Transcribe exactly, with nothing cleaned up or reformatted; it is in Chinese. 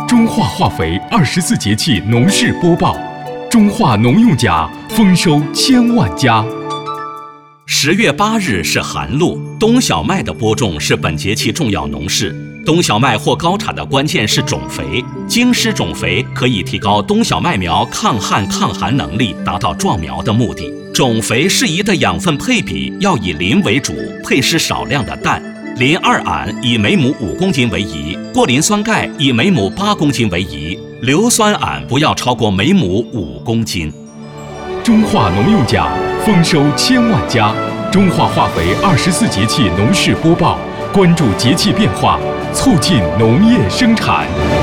中化化肥二十四节气农事播报：中化农用甲丰收千万家。 十月八日是寒露，冬小麦的播种是本节气重要农事。冬小麦获高产的关键是种肥，经施种肥可以提高冬小麦苗抗旱抗寒能力，达到壮苗的目的。种肥适宜的养分配比要以磷为主，配施少量的氮。磷二铵以每亩五公斤为宜，过磷酸钙以每亩八公斤为宜，硫酸铵不要超过每亩五公斤。 中化农用甲丰收千万家。中化化肥二十四节气农事播报，关注节气变化，促进农业生产。